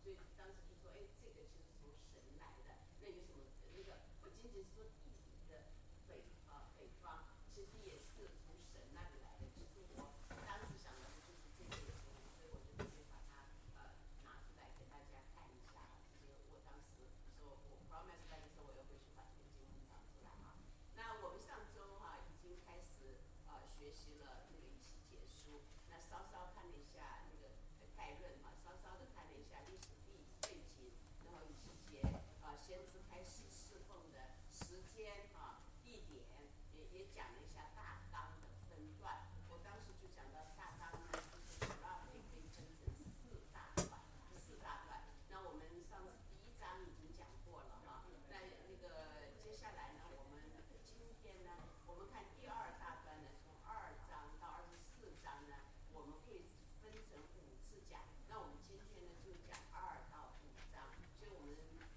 所以当时就说，哎，这个其实从神来的。那有什么那个不仅仅是说地理的北方，其实也是从神那里来的。其实我当时想的就是这个，所以我就直接把它拿出来给大家看一下。这些我当时说我 promise 大家说我要回去把这个经文找出来啊。那我们上周已经开始学习了那个以西结书，那稍稍看了一下那个概论稍稍的看了一下历史背景，然后以西结先知开始侍奉的时间地点，也讲了一下大纲的分段。我当时就讲到大纲呢，就是主要可以分成四大段。那我们上次第一章已经讲过了那个接下来呢，我们今天呢，我们看第二大段呢，从2章到24章呢，我们可以分成5次讲。那我们今天呢就讲2到5章，所以我们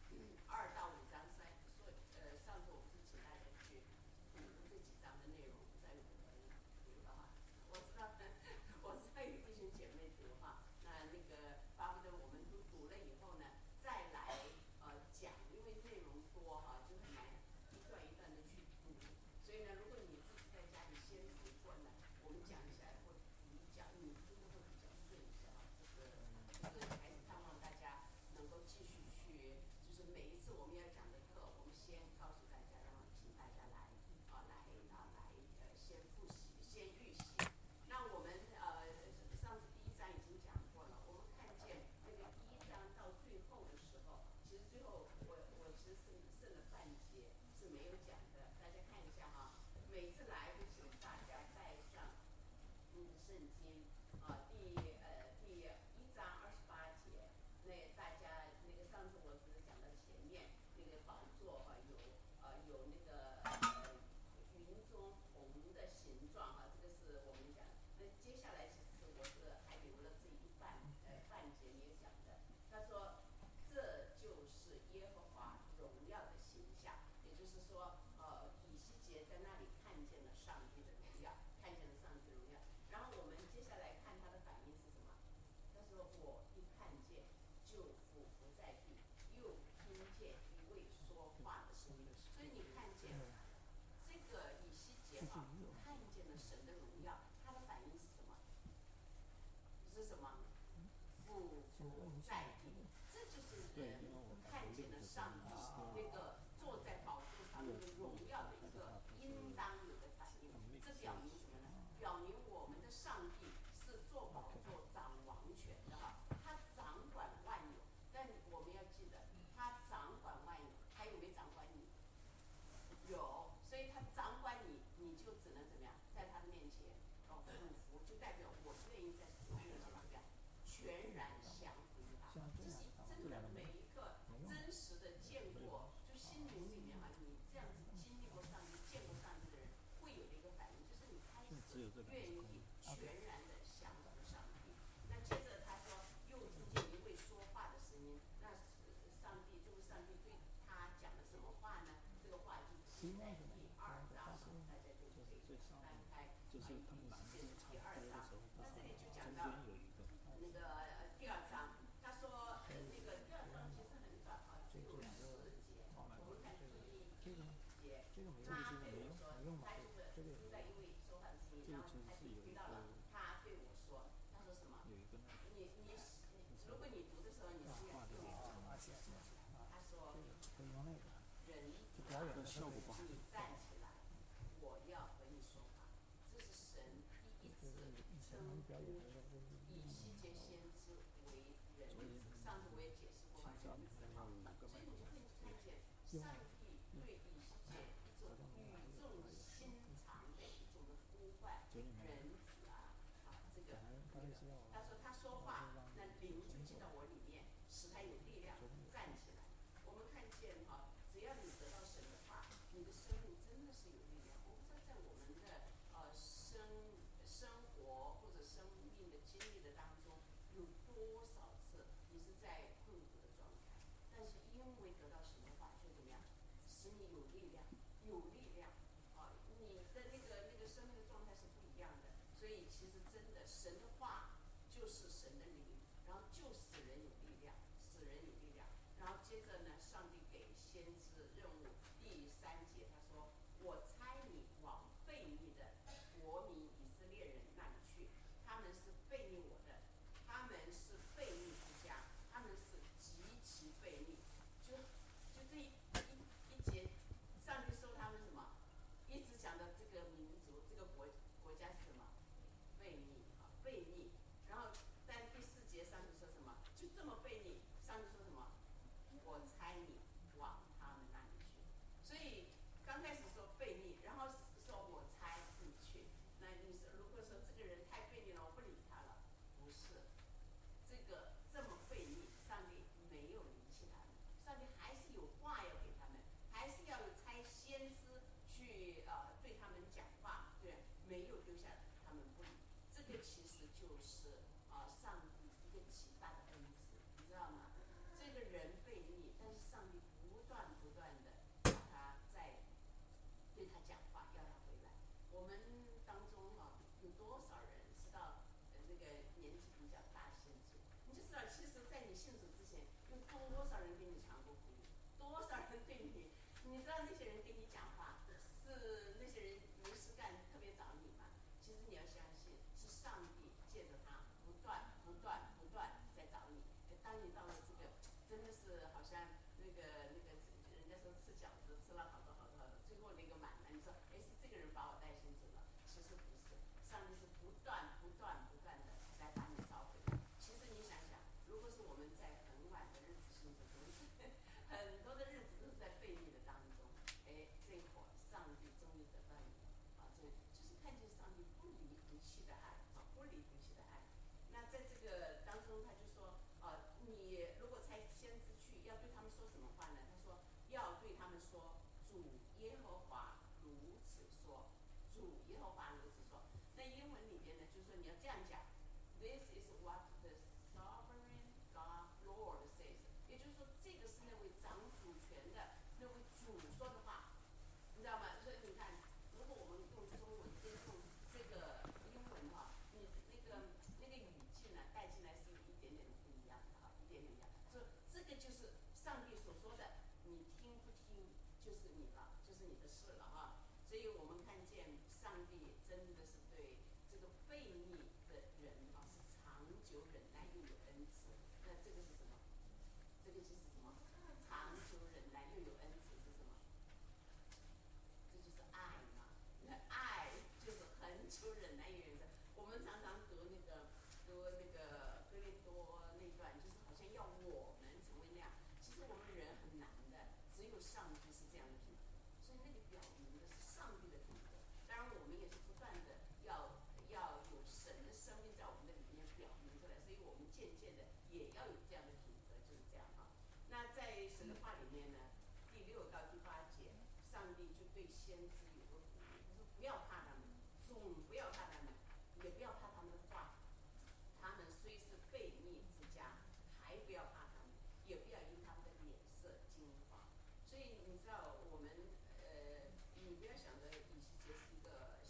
2到5章上次我们是请大家去读这几章的内容，在读的我知道有弟兄姐妹读那个巴不得我们都读了以后呢，再来讲，因为内容多就很难一段一段的去读。所以呢，如果你自己在家里先读过呢，我们讲起来或你讲，你真的会比较顺一些这个还是盼望大家能够继续去，就是每一次我们要讲的课，我们先告诉大家，然后请大家来先复习，先预习。那我们上次第一章已经讲过了，我们看见那个第一章到最后的时候，其实最后我其实剩了半节是没有讲的，大家看一下每次来就请大家带上圣经第1章28节，那大家那个上次我只是讲到前面那个宝座有那个云中红的形状这个是我们讲。那接下来其实我还留了这一半节没有讲的。他说这就是耶和华荣耀的形象，也就是说以西结在那里看见了上帝的荣耀，然后我们接下来看他的反应是什么？他说我一看见就俯伏在地，又听见一位说话的声音。所以你看见这个以西结看见了神的荣耀，他的反应是什么？俯伏在地，这就是人看见了上帝那个坐在宝座上那个荣耀的一个应当有的反应。这表明什么呢？表明我们的上帝是坐宝座掌王权的他掌管万有。但我们要记得，他掌管万有，他有没有掌管你？有，所以他掌管你，你就只能怎么样，在他的面前俯伏，就代表我愿意在主面前怎么样，全然降服于他。这是真的每一个真实的见过，就心灵里面你这样子经历过上帝、见过上帝的人，会有的一个反应，就是你开始愿意全然的降服上帝。那接着他说，又听见一位说话的声音。那上帝对他讲了什么话呢？这个话就是在第2章，大家就可以翻开以西结书第2章。那这里就讲到那个第2章，他说那个第2章其实很短只有10节。我们看第1节，他对我说，他就是住在一位说话的声音，然后他就听到了他对我说，他说什么？如果你读的时候你是要用他说人你站起来，我要和你说话。这是神第一次称呼以西结先知为人子。上次我也解释过人子所以你就可以看见上帝对以西结一种语重心长的一种的呼唤，人子这个他说他说话，那灵就进到我里面，使他有力量站起来。我们看见只要你得到神的话，你的生命真的是有力量。我不知道在我们的生活或者生命的经历的当中，有多少次你是在困苦的状态，但是因为得到神的话，就怎么样，使你有力量，你的那个生命的状态是不一样的。所以其实真的神的话就是神的灵，然后就使人有力量，使接着呢，上帝给先知任务，第3节他说：“我差你往悖逆的国民以色列人那里去，他们是悖逆我的，他们是悖逆之家，他们是极其悖逆。”就这一节，上帝说他们什么？一直讲的这个民族，这个国家是什么？悖逆啊，悖逆。然后，但第4节上帝说什么？就这么悖逆，上帝说什么？我差你往他们那里去。所以刚开始说悖逆，然后说我差你去。那你说，如果说这个人太悖逆了，我不理他了，不是。这个这么悖逆，上帝没有离弃他们，上帝还是有话要给他们，还是要差先知去对他们讲话，对，没有丢下他们不理。这个其实就是上帝一个极大的恩赐，你知道吗？这个人悖逆，但是上帝不断的让他在对他讲话，要他回来。我们当中有多少人知道那个年纪比较大先知？你就知道，其实，在你信主之前，有多少人给你传过福音，多少人对你，你知道那些人给你讲话，是那些人没事干特别找你吗？其实你要相信，是上帝借着他不断在找你。当你到了这个，真的是好像那个，人家说吃饺子吃了好多，最后那个满了，你说，哎，是这个人把我带信主了？其实不是，上帝是不断的来把你找回来。其实你想想，如果是我们在很晚的日子信主，很多的日子都是在悖逆的当中，哎，这会儿上帝终于等到你了啊！这就是看见上帝不离不弃的爱啊，不离不弃的爱。那在这个当中，他就说，你如果差先知去，要对他们说什么话呢？他说要对他们说，主耶和华如此说，主耶和华如此说。那英文里边呢，就是说你要这样讲 ，This is what the sovereign God Lord says。也就是说，这个是那位掌主权的那位主说的话，你知道吗？所以你看，如果我们用中文跟用这个英文你那个语境呢带进来是有一点点不一样的一点点不一样。所以这个就是上帝所说的，你听不听就是你了，就是你的事了所以我们看见上帝真的是对这个悖逆的人是长久忍耐又有恩慈。那这个是什么？这个就是什么？长久忍耐又有恩慈是什么？这就是爱嘛。那爱就是恒久忍耐又有恩慈。我们常常读那个哥林多那段，就是好像要我们成为那样。其实我们人很难的，只有上帝是这样的品格。所以那个表明的是上帝的品格。当然，我们也是不断的要有神的生命在我们的里面表明出来。所以我们渐渐的也要有这样的品格，就是这样那在神的话里面呢，第6到第8节，上帝就对先知有个鼓励，他说不要怕他们，总不要怕他们，也不要怕他们的话。他们虽是悖逆之家，还不要怕他们，也不要因他们的脸色惊慌。所以你知道，我们你不要想着以西结是一个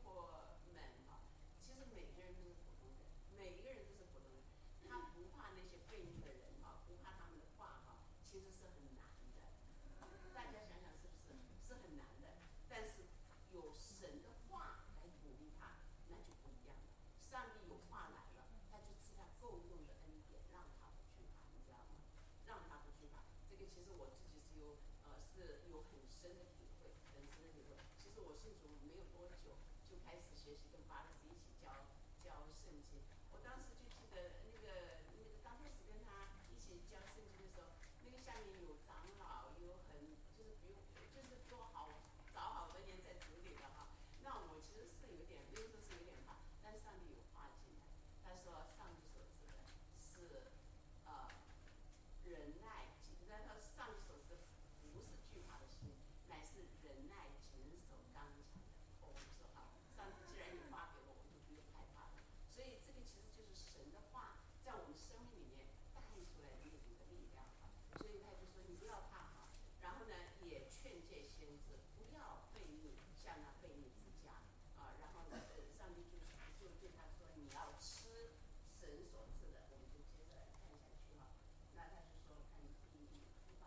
Superman 其实每个人都是普通人，每一个人都是普通人。他不怕那些悖逆的人不怕他们的话其实是很难的。大家想想是不是？是很难的。但是有神的话来鼓励他，那就不一样了。上帝有话来了，他就赐他够用的恩典，让他不惧怕，你知道吗？让他不惧怕。这个其实我自己是有很深的体会，很深的体会。其实我信主没有多久，就开始学习跟巴勒斯一起教圣经。我当时就记得那个刚开始跟他一起教圣经的时候，那个下面有长老，有就是比我早好多年在主里的那我其实是有点，那个时候是有点怕，但是上帝有话进来，他说上帝所指的是忍耐，他说上帝所指的不是惧怕的心，乃是忍耐谨守刚强的。我就说上帝既然有话给我，我就不用害怕了。所以这个其实就是神的话在我们生命里面带出来的那种的力量所以他就说你不要怕然后呢也劝诫先知不要悖逆，像那悖逆之家然后上帝就对他说你要吃神所赐的。我们就接着来看下去那他就说看第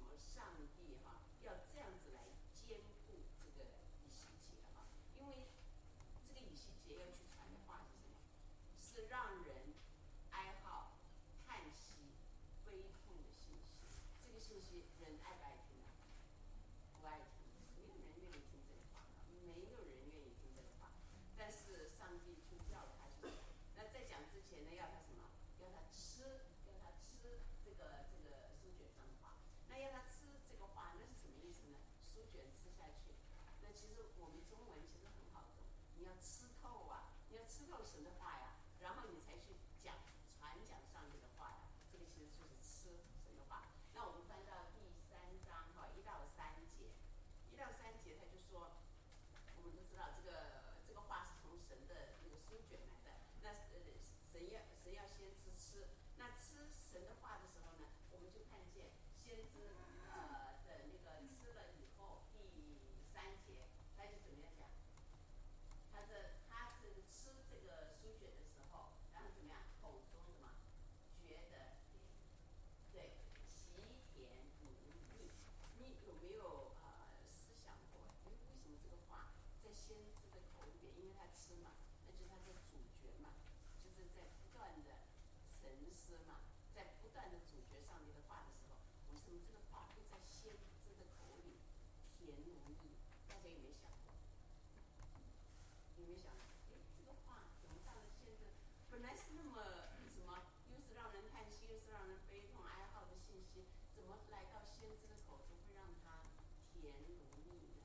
么上帝要这样子来兼顾这个以西结因为这个以西结要去传的话是什么？是让人哀号、叹息、悲痛的信息。这个信息人爱不爱听啊？不爱听，没有人愿意听这个话，没有人愿意听这个话。但是上帝就要他去讲。那在讲之前呢，要他什么？要他吃这个书卷上的话。那要他吃这个话，那是什么意思呢？书卷吃下去。那其实我们中文其实很好懂，你要吃透啊，你要吃透神的话呀，然后你才去传讲上帝的话呀。这个其实就是吃神的话。那我们翻到第3章1到3节，1到3节他就说，我们都知道这个话是从神的那个书卷来的。那神要先吃，那吃神的话的时候呢，我们就看见先知的那个吃了以后，第3节他就怎么样讲？他这个吃这个书卷的时候，然后怎么样？口中什么？觉得对，其甜如蜜。你有没有思想过？为什么这个话在先知的口里面？因为他吃嘛，那就是他的主角嘛，就是在不断的沉思嘛，在不断的主角上帝的话的时候，为什么这个话会在先知的口里甜如蜜？大家有没有想过？有没有想过？这个话怎么到了现在？本来是那么什么，又是让人叹息，又是让人悲痛哀号的信息，怎么来到先知的口中会让它甜如蜜呢？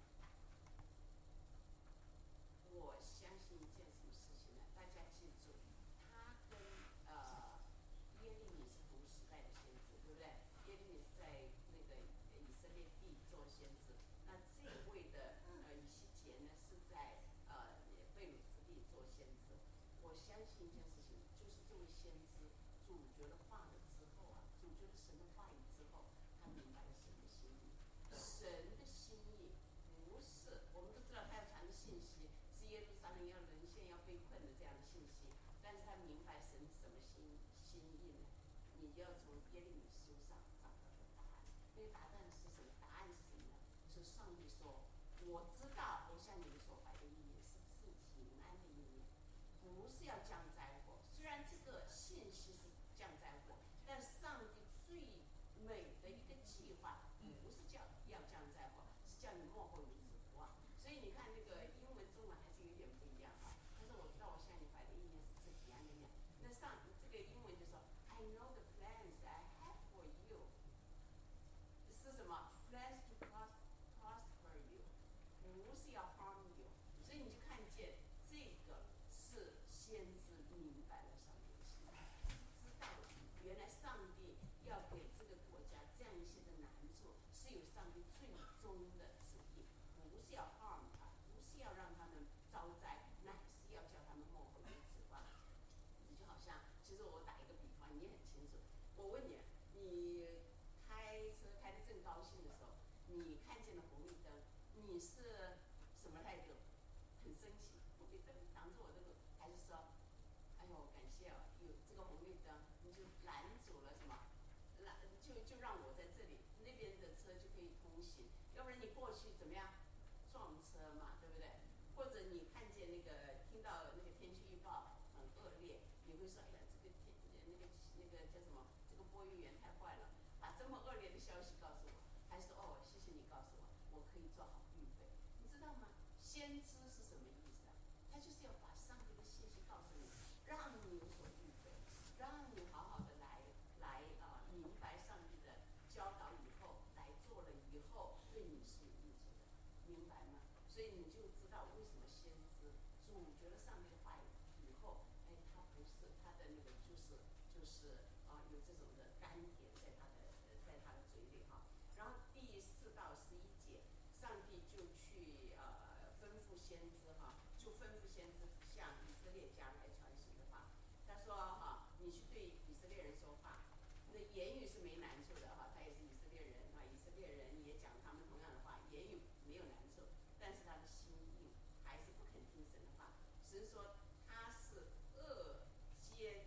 我相信一件什么事情呢？大家记住，他跟耶利米是同时代的先知，对不对？耶利米是在那个以色列地做先知，那这位的以西结呢是在被掳之地做先知。我相信一件事情，就是这位先知主角的话了之后主角的神的话语之后，他明白了神的心意。神的心意不是我们都知道他要传的信息是耶路撒冷要沦陷要被困的这样的信息，但是他明白神什么心意呢？你就要从耶利米书上找到这个答案。那个答案是什么？答案是什么呢？是上帝说，我知道我向你们所怀的意念是赐平安的意念，不是要降灾祸。虽然这个信息是降灾祸，但上帝最美的一个计划不是要降灾祸，是叫你末后有指望。所以你看那个英文中文还是有点不一样他说我知道我向你怀的意念是赐平安的意念。那这个英文就说 I know the plans I have for you 是什么 plans to prosper you， 不是要 harm you。 所以你就看见这个是先知明白了上帝的心意，知道了原来上帝要给这个国家这样一些的难处是有上帝最终的旨意，不是要 harm 他，不是要让他们遭灾，乃是要叫他们幕后有指望。你就好像，其实我打一个比方，你很清楚。我问你，你开车开得正高兴的时候，你看见了红绿灯，你是什么态度？很生气，红绿灯挡住我的路，还是说，哎呦，感谢有这个红绿灯，你就拦阻了什么？就让我在这里，那边的车就可以通行，要不然你过去怎么样？撞车嘛，对不对？或者你看见听到那个天气预报很恶劣，你会说，哎呀，这个那个叫什么？这个播音员太坏了，把这么恶劣的消息告诉我，还是谢谢你告诉我，我可以做好预备。你知道吗？先知是什么意思啊？他就是要把上帝的信息告诉你，让你有所预备，让你好好的来明白上帝的教导以后，来做了以后，对你是有益处的，明白吗？所以你就知道为什么先知主觉得上帝的话语以后，他不是他的那个就是有这种的甘甜在他的嘴里然后第4到11节，上帝就去吩咐先知就吩咐先知向以色列家来传神的话。他说你去对以色列人说话，那言语是没难处的他也是以色列人以色列人也讲他们同样的话，言语没有难处，但是他的心硬，还是不肯听神的话。神说他是额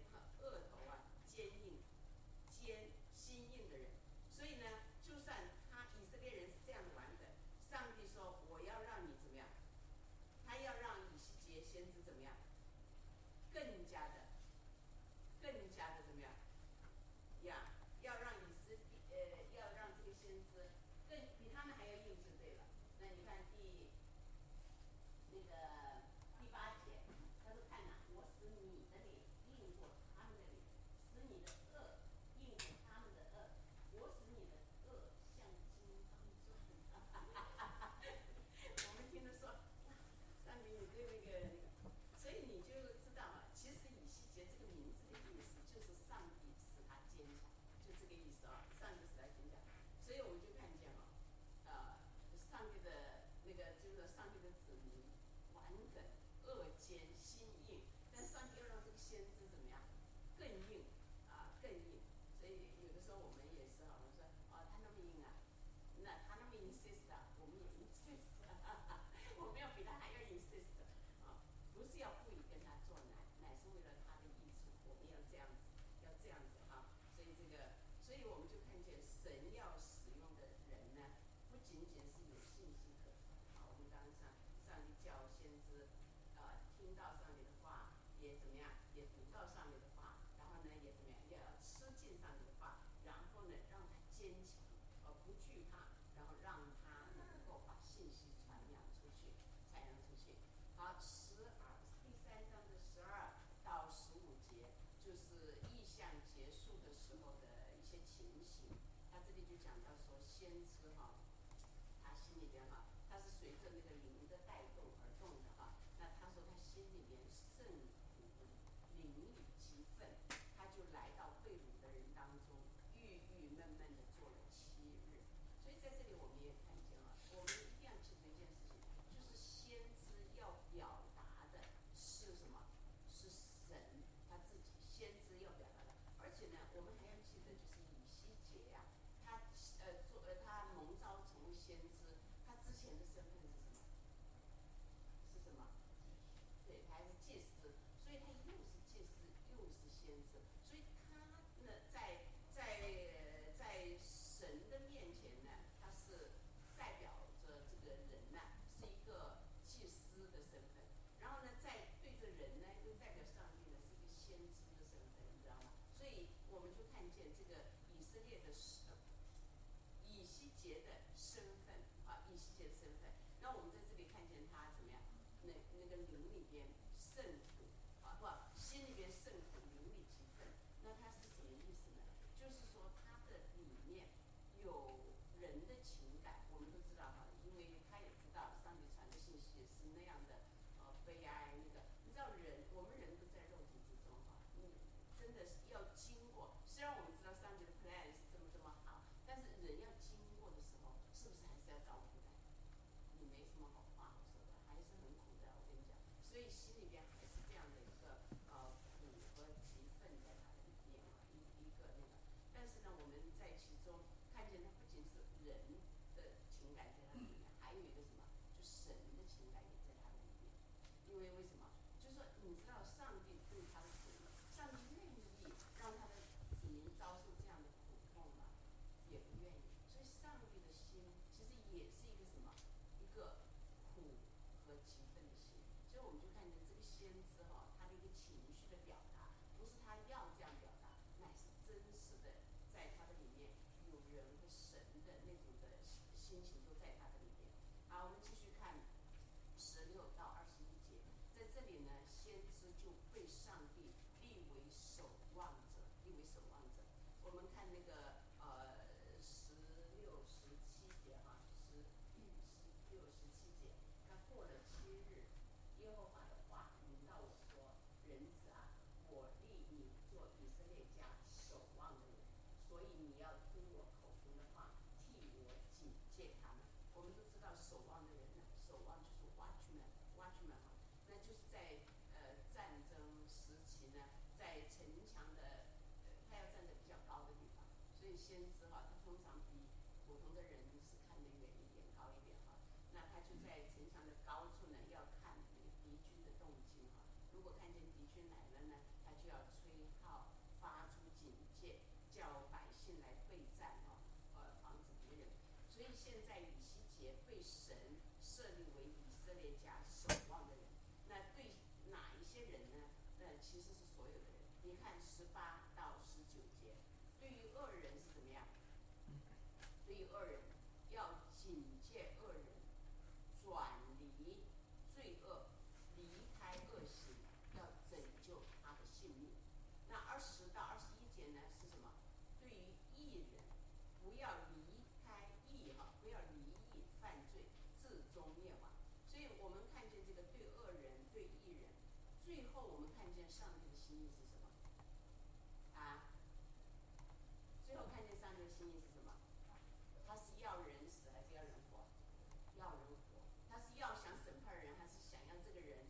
头坚硬心硬的人，所以呢，就算他更加的怎么样呀？要让要让这个先知更比他们还要硬就对了。那你看第8节，他说看哪，我使你的脸硬过他们的脸，使你的恶硬过他们的恶，我使你的恶像金刚钻。我们听着说，哇，上帝你对所以你就知道啊，其实以西结这个名字的意思就是上帝使他坚强，就这个意思啊，上帝使他坚强。所以我们就看见上帝的就是上帝的子民顽梗、恶坚、心硬，但上帝要让这个先知怎么样更硬更硬。所以有的时候我们也是好像说他那么硬啊，那他那么 insist 我们也 insist 我们要比他还要 insist 不是要故意跟他做乃是为了他的益处，我们要这样子所以我们就看见神要使用的人呢，不仅仅是有信息可传我们刚刚上帝叫先知听到上帝的话，也怎么样，也读到上帝的话，然后呢也怎么样，也要吃进上帝的话，然后呢让他坚强不惧怕，然后让他能够把信息传扬出去。好，第3章的12到15节，就是异象结束的时候的一些情形。他这里就讲到说，先知他心里边他是随着那个灵的带动而动的那他说他心里边甚苦，灵里极愤，他就来到被掳的人当中，郁郁闷闷的做了7日。所以在这里我们也看见我们一定要记住一件事情，就是先知要表达的是什么？是神他自己，先知要表达的。而且呢，我们还要记得，就是以西结他蒙召成为先知，他之前的身份是什么？对，他还是祭司，所以他又是祭司又是先知，所以他呢在神的面前呢，他是代表着这个人呢是一个祭司的身份，然后呢在对着人呢又代表上帝呢是一个先知的身份，你知道吗？所以我们就看见这个以色列的以西结的身份以西结的身份。那我们在这里看见他怎么样？那个灵里边甚苦心里边甚苦，灵里极愤。那他是什么意思呢？就是说他的里面有人的情感。我们都知道因为他也知道上帝传的信息是那样的悲哀你知道我们人都在肉体之中真的是要经过。虽然我们知道上帝的 plan 是这么好，但是人要经过的时候，是不是还是要遭苦的？你没什么好话好说的，还是很苦的。我跟你讲，所以心里边还是这样的一个苦和极愤在他的里面一个但是呢，我们在其中看见他不仅是人的情感在他里面，还有一个什么？就神的情感也在他的里面。因为什么？就是说，你知道上帝对他的子民，上帝愿意让他的子民遭受这样的苦痛吗？也不愿意。所以上帝的心其实也是一个什么？一个苦和极愤的心。所以我们就看见这个先知他的一个情绪的表达，不是他要这样表达，乃是真实的在他的里面有人和神的那种的心情都在他的里面。好，我们继续看16到21节，在这里呢，先知就被上帝立为守望者，我们看那个16、17节16、17节，他过了7日，耶和华的话临到我说：人子我立你做以色列家守望的人，所以你要听我口中的话，替我警戒他们。我们都知道守望的人守望就是 watchman 那就是在战争时期呢，在城墙的他要站在比较高的地方，所以先知他通常比普通的人是看得远一点、高一点那他就在城墙的高处呢，要看那个敌军的动静如果看见敌军来了呢，他就要吹号，发出警戒，叫百姓来备战防止敌人。所以现在以西结被神设立为以色列家守望的人。那对哪一些人呢？ 其实是所有的人。你看18到19节，对于恶人是怎么样？对于恶人要警戒恶人，转离罪恶，离开恶行，要拯救他的性命。那20到21节呢是什么？对于义人，不要离开义不要离义犯罪，至终灭亡。所以我们看见这个对恶人、对义人，最后我们看见上帝的心意是什么？最后看见上帝的心意是什么？他是要人死还是要人活？要人活。他是要想审判人，还是想要这个人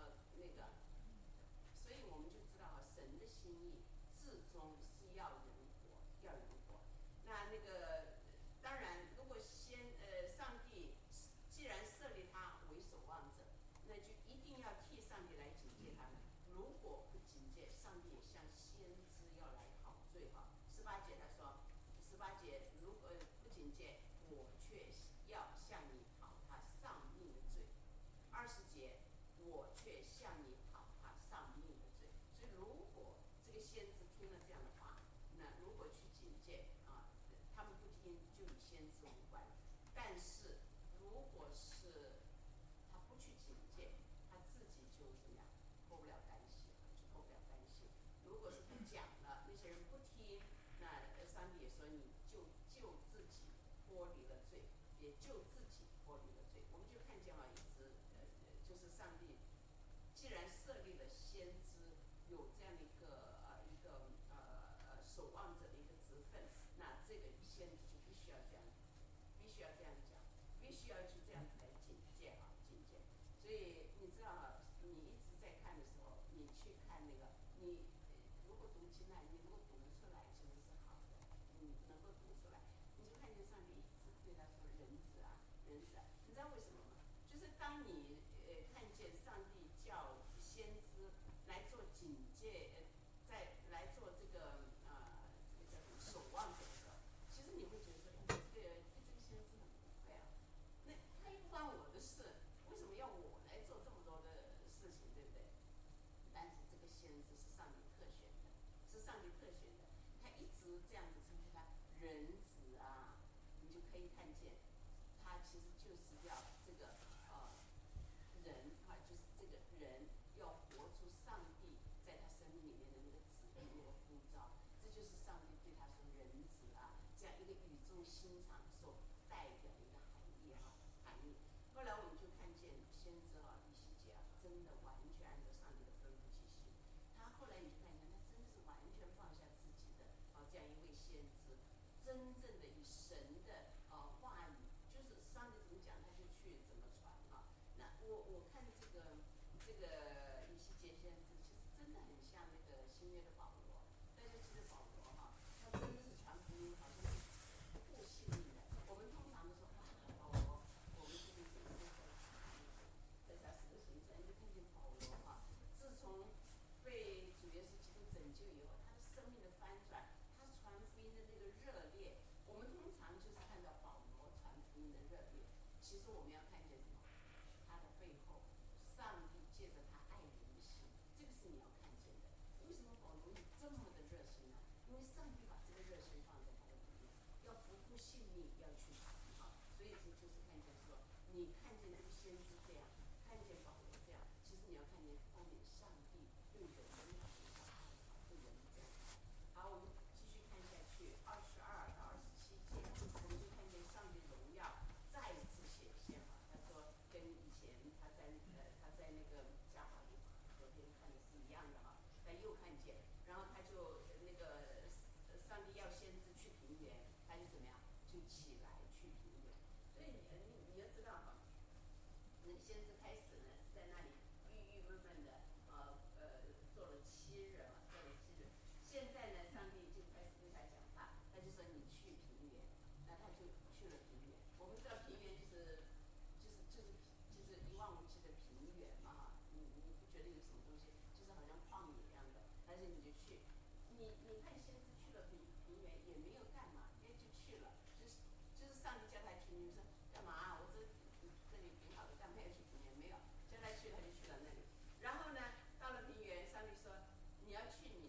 所以我们就知道神的心意至终是要人活，要人活。当然，如果上帝既然设立他为守望者，那就一定要替上帝来警戒他们。如果不警戒，上帝也像先知要来讨罪18节他说，18节如果不警戒，我却要向你讨他丧命的罪。20节，我却向你讨他丧命的罪。所以如果这个先知听了这样的话，那如果去警戒他们不听就与先知无关。但是如果是他不去警戒，他自己就怎么样脱不了干系，就脱不了干系。如果是他讲了，那些人不听，那上帝也说你就自己脱离了罪，也就自己脱离了罪。我们就看见一直就是上帝既然设立了先知有这样的一个守望者的一个职分，那这个先知就必须要这样讲，必须要去这样子来警戒。所以你知道你一直在看的时候，你去看你如果读经你如果读得出来，其实是好的。你能够读出来，你就看见上帝一直对他说人子啊，人子啊。你知道为什么吗？就是当你看见上帝叫先知来做警戒，来做这个叫什么守望者的时候，其实你会觉得说，对这个先知很不配那他又不关我的事，为什么要我来做这么多的事情，对不对？但是这个先知是上帝特选的，他一直这样子称呼他人子啊，你就可以看见他其实就是要这个人就是这个人要活出上帝在他生命里面的那个旨意、那个呼召。这就是上帝对他说人子啊这样一个语重心长所代表的一个含义。后来我们就看见先知以西结真的完全按照上帝的吩咐去行。他后来你就看见他真的是完全放下自己的这样一位先知，真正的以神的话语，就是上帝怎么讲他就去怎么传那我看这个以西结先知，其实真的很像那个新约的保罗。大家记得保罗他真的是传福音，好像是不信命的。我们通常都说保罗，我们这个在他使徒行传就看见保罗自从被主耶稣基督拯救以后，他的生命的翻转，他传福音的那个热烈，我们通常就是看到保罗传福音的热烈。其实我们要看见什么？他的背后，上帝借着他爱人的心，这个是你要看见的。为什么保罗有这么的热心呢？因为上帝把这个热心放在他的里面，要不顾性命要去传所以这就是看见说，你看见这个先知这样，看见保罗这样，其实你要看见后面上帝对人的那种对人的这样。好，我们继续看下去，22到27节，我们就看见上帝荣耀再次显现他说跟以前他在那个加法利昨天看的是一样的他又看见，然后他就上帝要先知去平原，他就怎么样，就起来去平原。所以你要知道那个先知开始呢在那里郁闷的做了7日现在呢上帝就开始对他讲话，他就说你去平原，那他就去了平原。我们知道平原就是一望无际的平原你不觉得有什么东西，就是好像旷野一样的，但是你就去，你看先知去了平原也没有干嘛，就去了，就是上帝叫他去，你说干嘛我这里挺好的，干嘛要去平原？没有，叫他去他就去了那里。然后呢，到了平原，上帝说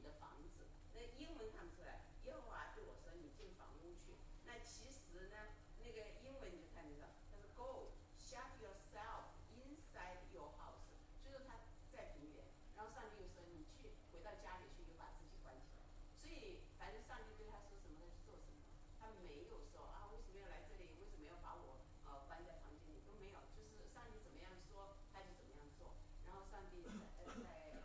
的房子。那英文看不出来，耶和华对我说：“你进房屋去。”那其实呢，那个英文你就看得到，他说 “Go, shut yourself inside your house”，就是他在平原，然后上帝又说：“你去回到家里去，又把自己关起来。”所以，反正上帝对他说什么，他就做什么。他没有说啊，为什么要来这里？为什么要把我关在房间里？都没有，就是上帝怎么样说，他就怎么样做。然后上帝在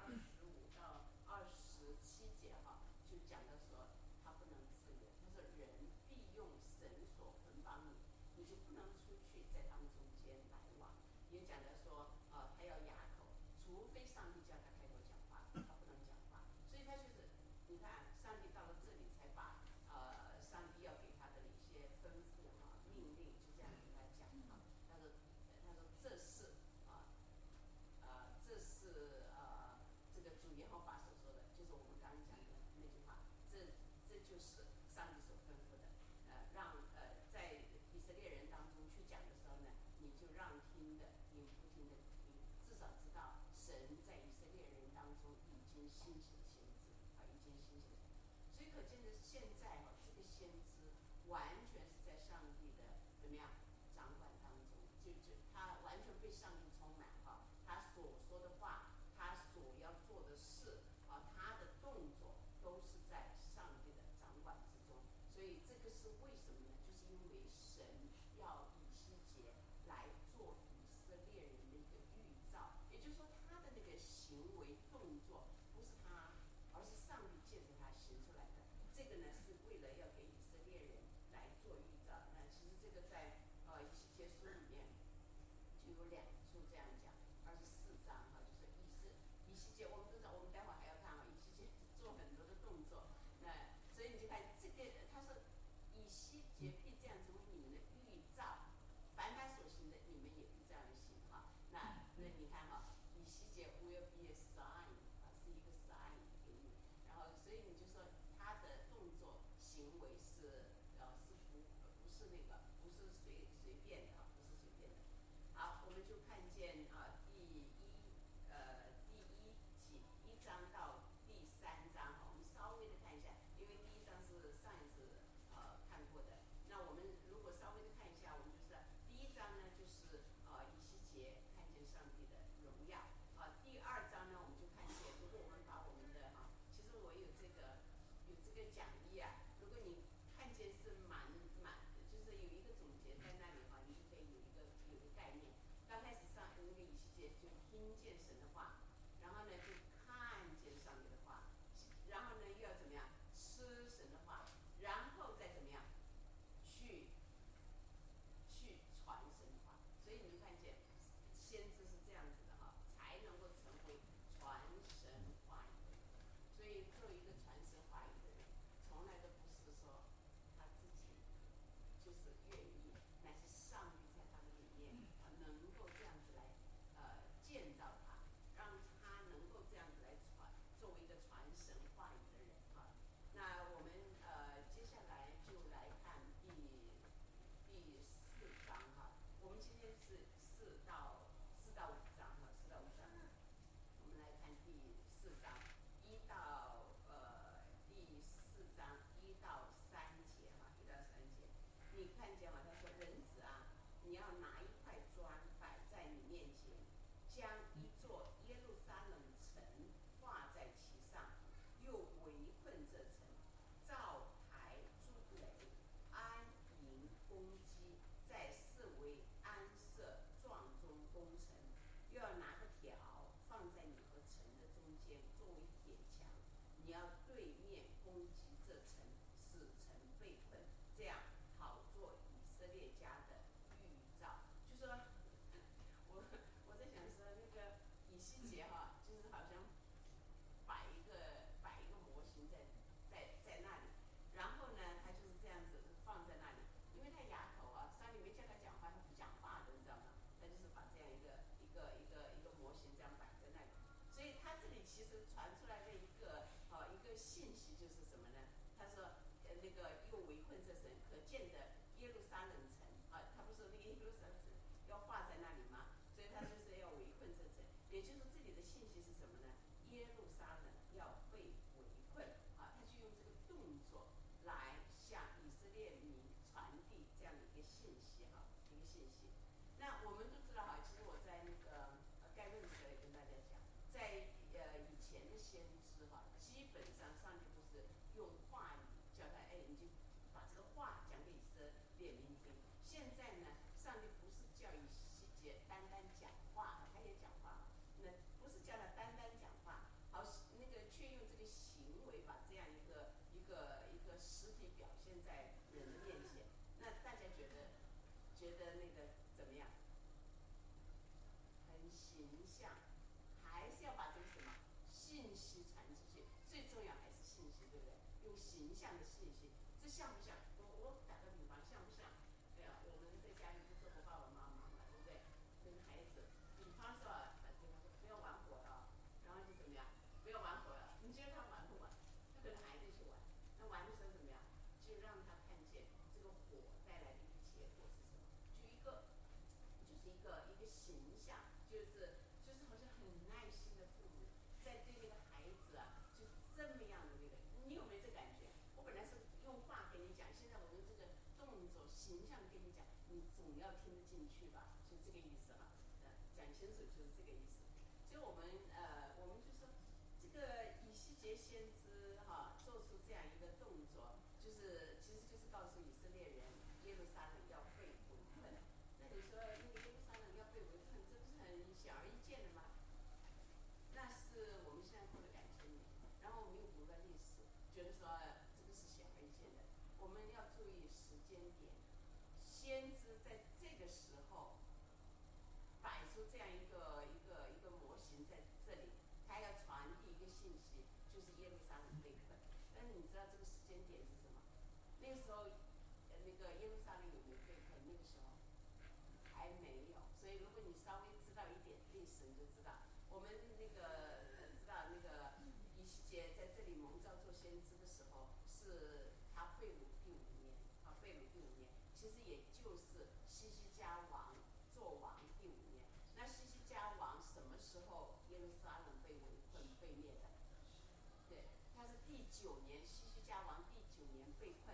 25到27节就讲到说，他不能自由。他说人必用绳索捆绑你，你就不能出去在他们中间来往。也讲到说，他要哑口，除非上帝叫他开口讲话，他不能讲话。所以他就是，你看，上帝到了这里才把上帝要给他的一些吩咐命令，就这样跟他讲他说这是这是这个主耶和华所说的，就是我们刚刚讲的那句话，这就是上帝所吩咐的。让在以色列人当中去讲的时候呢，你就让听的听，不听的不听，至少知道神在以色列人当中已经兴起了先知已经兴起了。所以可见的是，现在这个先知完全是在上帝的怎么样掌管当中，就他完全被上帝充满他所说的话，他所要做的事他的动作都是在上帝的掌管之中。所以这个是为什么呢？就是因为神要以西结来做以色列人的一个预兆，也就是说他的那个行为动作不是他，而是上帝借着他行出来的。这个呢是为了要给以色列人来做预兆。那其实这个在以西结书里面就有2处这样讲，24章就是以西结，我们都知道，我们待会儿还要看以西结做很多的动作。那所以你就看这个，他说以西结必这样成为你们的预兆，凡他所行的，你们也必这样行那你看以西结 will be a sign 是一个 sign 给你。然后所以你就说他的动作行为是不是那个不是随便的不是随便的。好，我们就看见第1章到第3章我们稍微的看一下，因为第1章是上一次看过的。那我们如果稍微的看一下，我们就是第1章呢，就是以西结看见上帝的荣耀第2章呢，我们就看见，如果我们把我们的其实我有这个讲义如果你看见是就是有一个总结在那里你就可以有一个概念。刚开始上那个以西结就听见神的话，然后呢就看见上帝的话，然后呢又要怎么样吃神的话，然后再怎么样去传神的话。所以你就看见先知是这样子的才能够成为传神话语的人。所以作为一个传神话语的人，从来都不是说他自己就是愿意，乃是上帝在他的里面能够这样子来建造他，让他能够这样子来作为一个传神话语的人那我们接下来就来看第4章我们今天是4到5章我们来看第4章1到3节你看见他说人子你要拿一块砖摆在你面前，将一座耶路撒冷城画在其上，又围困这城，造台筑垒，安营攻击，在四围安设撞钟攻城。又要拿个条放在你和城的中间，作为铁墙，你要对面攻击这城，使城被困，这样好做以色列家的预兆。就说我在想说那个以西结就是好像摆一个模型在那里，然后呢他就是这样子放在那里，因为他哑口上帝没叫他讲话，他不讲话的，你知道吗？他就是把这样一个模型这样摆在那里。所以他这里其实传出来的一个信息就是什么呢？他说那个又围困这城，可见的耶路撒冷城他不是那个耶路撒冷城要画在那里吗？所以他就是要围困这城，也就是这里的信息是什么呢？耶路撒冷要被围困。 列民传递这样的一个信息哈，一个信息。那我们都知道哈，其实我在那个盖论的时候也跟大家讲，在以前的先知哈，基本上上帝都是用话语叫他，哎，你就把这个话讲给以色列民听。现在呢，上帝不是叫以西结单单讲话，他也讲话，那不是叫他单单讲话，好，那个却用这个行为把这样一个实体表现在人的面前。那大家觉得那个怎么样？很形象，还是要把这个什么信息传出去？最重要还是信息，对不对？用形象的信息，这像不像？我打个比方，像不像？对啊，我们在家里不做过爸爸妈妈嘛，对不对？跟孩子，比方说对他说不要玩火了，然后就怎么样？不要玩火了，你觉得他玩不玩？他跟孩子去玩，那玩的时候怎么样？就让他看见这个火带来的一个结果是什么？就是一个形象，就是好像很耐心的父母在对那个孩子啊，就这么样的那个，你有没有这感觉？我本来是用话跟你讲，现在我用这个动作形象跟你讲，你总要听得进去吧？就这个意思哈，讲清楚就是这个意思。所以我们就说这个以西结先知哈，做出这样一个动作，其实就是告诉以色列人，耶路撒冷要被围困。那你说那个耶路撒冷要被围困，这不是很显而易见的吗？那是我们现在过了2000年，然后我们又读了历史，觉得说这个是显而易见的。我们要注意时间点，先知在这个时候摆出这样一个模型在这里，他要传递一个信息，就是耶路撒冷被困。但是你知道这个时间点是什么？那个时候，那个耶路撒冷有没有被困？那个时候还没有。所以如果你稍微知道一点历史，你就知道我们那个知道那个以西结在这里蒙召做先知的时候，是他被掳第5年，被掳第5年，其实也就是西西家王做王第5年。那西西家王什么时候耶路撒冷被围困被灭的？对，他是第9年，西西家王第9年被困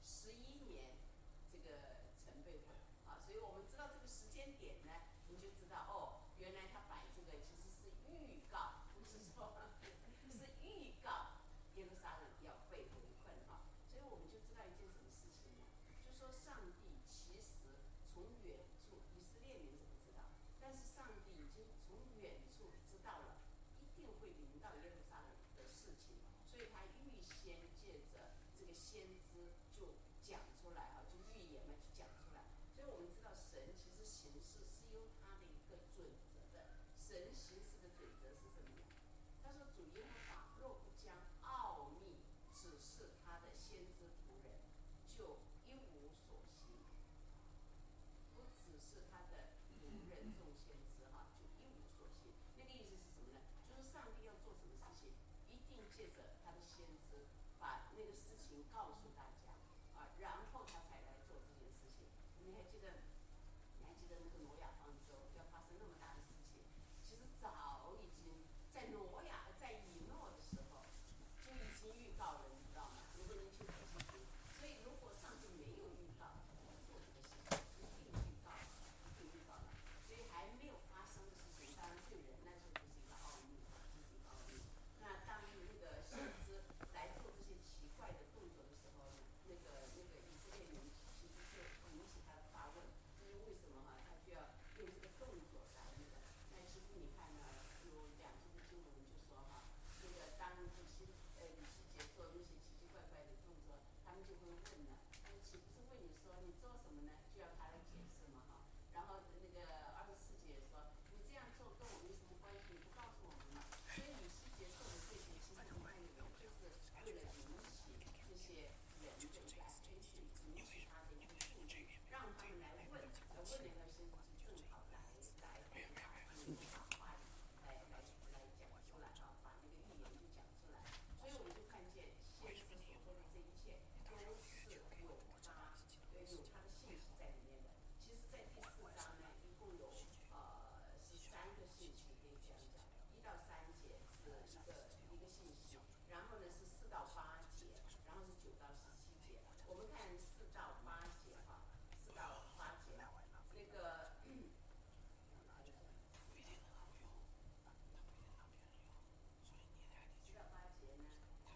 ，11年这个城被毁啊。所以我们知道这个时间点呢，你就知道哦，原来他摆这个其实是预告，不是说是预告耶路撒冷要被围困啊。所以我们就知道一件什么事情呢？就说上帝其实从远处，以色列民是不知道，但是上帝已经从远处知道了，一定会临到耶路撒冷的事情，所以他预先借着这个先知就讲出来哈，就预言嘛，就讲出来。所以我们知道神其实行事是有他的一个准则的，神行事的准则是什么呢？他说主耶和华若不将奥秘指示他的先知仆人，就一无所行。不只是他的仆人众先知哈，就一无所行。那个意思是什么呢？就是上帝要做什么事情，一定借着他的先知把那个事情告诉大家啊，然后他才来做这件事情。你还记得那个挪亚方舟要发生那么大的事情，其实早已经在以诺的时候就已经预告了，你知道吗？如果您去仔细读，所以如果上帝没有预告做这个事情，一定预告了，所以还没有发生的事情，当然对人来说就是一个奥秘，就是一个奥秘。那当那个先知来做这些奇怪的动作的时候呢，那个以色列人其实就引起他的发问，就是为什么哈他就要用这个动作来那个？那其实你看呢，有2处的经文就说哈，那个当以西结做那些奇奇怪怪的动作，他们就会问呢，岂不是问你说你做什么呢？就要他来解释嘛哈。然后那个24节说，你这样做跟我们有什么关系？你不告诉我们嘛？所以以西结做的这些，其实你看有没有，就是为了引起这些人的一个 attention， 引起他的一个注意，让他们来问那个先知正好来把话语来讲出来啊，把那个预言就讲出来。所以我们就看见先知所说的这一切都是有他的信息在里面的。其实，在第4章呢，一共有13个信息可以这样讲，1到3节是一个信息，然后呢是4到8节，然后是9到17节， 我们看4到8节哈，4到8节，那个。4到8节呢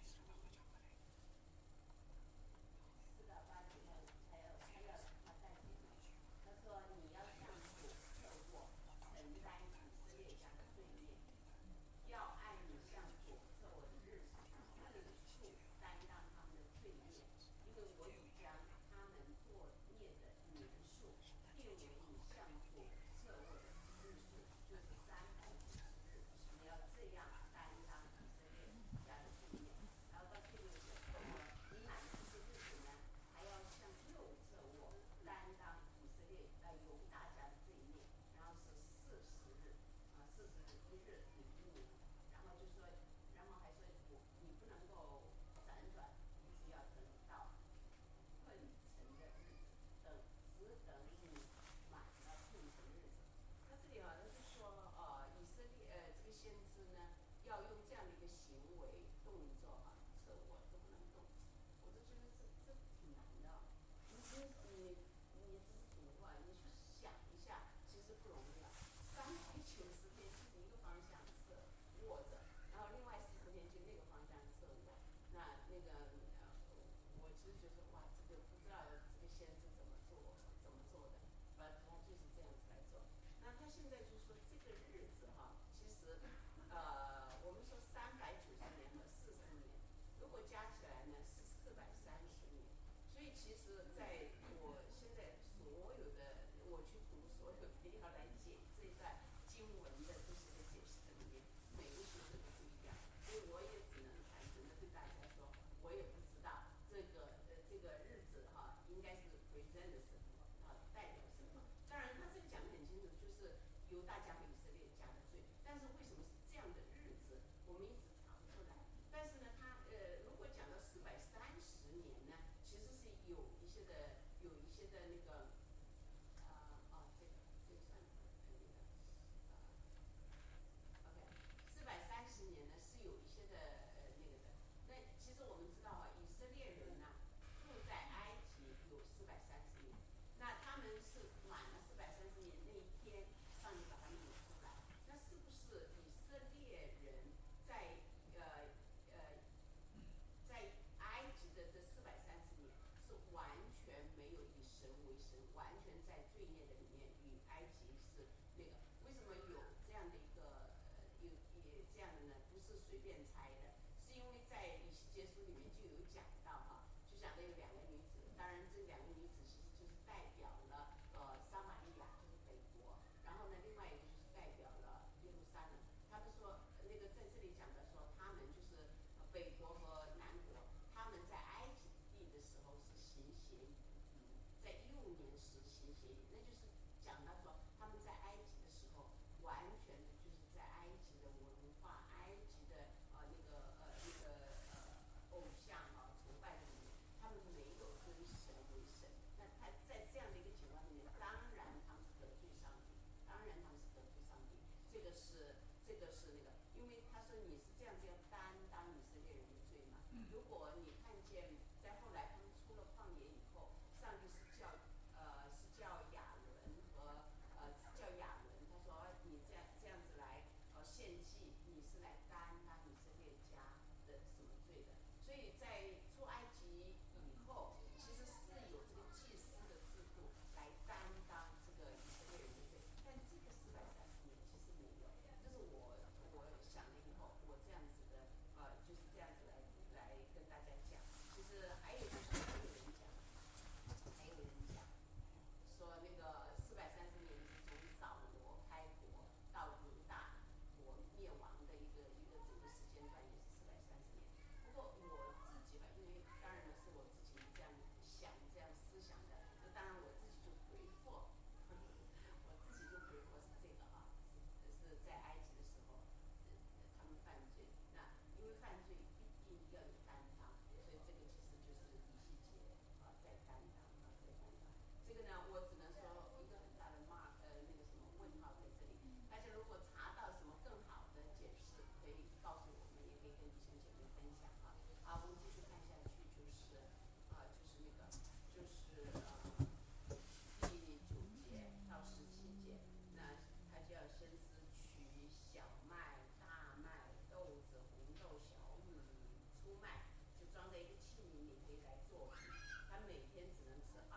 ，4到8节他再写呢，他说你要向主侧卧，承担以色列家的罪孽，要按你向主侧卧的日子，他们的处担当他们的罪孽，因为我已将他们作孽的年数定为你向主侧卧的日数，就是350日，你要这样担当以色列家的罪孽。然后到第6节，你满这些日子呢，还要向右侧卧担当以色列犹大家的罪孽，然后是40日，41日你1年，然后就说，然后还说你不能够辗转，一直要等到困城的日子，只等你满了困城日子。他这里他是说以色列这个先知呢，要用这样的一个行为动作侧卧都不能动，我就觉得这挺难的。你只是读啊，你去想一下，其实不容易啊。390天就是一个方向侧卧着，然后另外40天就那个方向侧卧。那个我其实觉得哇，这个不知道这个先知怎么做的，反正他就是这样子来做。那他现在就说这个日子其实我们说390年和40年，如果加起来呢是430年。所以其实在我现在所有的我去读所有的要来解这一段经文的这些的解释里面，每个学者都不一样，所以我也只能坦诚的对大家说，我也不知道这个日子应该是 present 什么代表什么。当然他这个讲得很清楚，就是犹大家和以色列家的罪，但是为什么是这样的日子，我们一直查不出来。但是呢，他如果讲到430年呢，其实是有一些的那个这个算OK，430年呢是有一些的那个的。那其实我们知道以色列人呢住在埃及有430年，那他们是满了430年那一天，上帝把他们领出来。那是不是以色列人在在埃及的这430年是完全没有以神为神，完全在罪孽的里面与埃及是那个？为什么有这样的一个也这样的呢？不是随便猜的，是因为在以西结书里面就有讲到就讲的有2个女子，当然这2个女子其实就是代表了撒玛利亚，就是北国，然后呢另外一个就是代表了耶路撒冷。他们说那个在这里讲的说，他们就是北国和南国，他们在埃及地的时候是行邪淫，在15年时行邪淫，那就是讲到说他们在埃及的时候，完全的就是在埃及的文化、埃及的偶像崇拜的里面，他们没有跟神为神。那他在这样的一个情况里面，当然他们是得罪上帝，这个是那个，因为他说你是这样子要担当以色列人的罪嘛。如果你看见在后来他们出了旷野以后，上帝是叫亚伦他说你这样子来献祭，你是来担当以色列家的什么罪的。所以在出埃及以后，其实是有这个祭司的制度来担当这个以色列人的罪，但这个430年其实没有。这是我想了以后，我这样子的就是这样子来跟大家讲。其实还有就是还有人讲说那个430年是从扫罗开国到犹大国灭亡的一个整个时间段，也是430年。不过我自己吧，因为当然是我自己这样想、这样思想的，那当然我自己就回复，是这个是在埃及的时候，他们犯罪，那因为犯罪必定要有担当，所以这个其实就是以西结在担当。这个呢，我只能说一个很大的那个什么问号在这里。大家如果查到什么更好的解释，可以告诉我们，也可以跟弟兄姐妹分享好，我们继续看下去，就是就是第9节到17节，那他就要先知取小麦、大麦、豆子、红豆、小米、粗麦，就装在一个器皿里可以来做饼。他每天只能吃